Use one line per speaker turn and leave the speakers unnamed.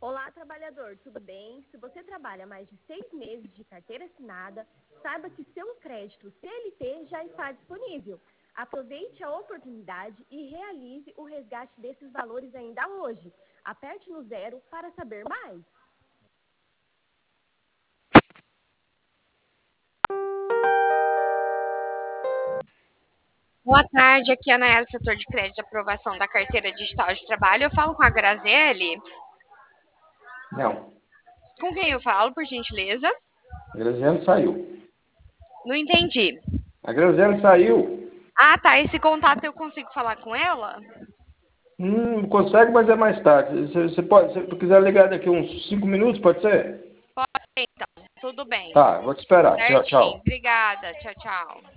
Olá, trabalhador, tudo bem? Se você trabalha mais de 6 meses de carteira assinada, saiba que seu crédito CLT já está disponível. Aproveite a oportunidade e realize o resgate desses valores ainda hoje. Aperte no 0 para saber mais.
Boa tarde, aqui é a Nayara, setor de crédito de aprovação da carteira digital de trabalho. Eu falo com a Graziele.
Não,
Com quem eu falo, por gentileza?
a Graziele saiu.
Não entendi.
A Graziele saiu.
Ah, tá. Esse contato eu consigo falar com ela?
Consegue, mas é mais tarde. Você pode, se tu quiser ligar daqui uns 5 minutos, pode ser?
Pode ser, então. Tudo bem.
Tá, vou te esperar. Tchau,
Certinho.
tchau.
Obrigada. Tchau, tchau.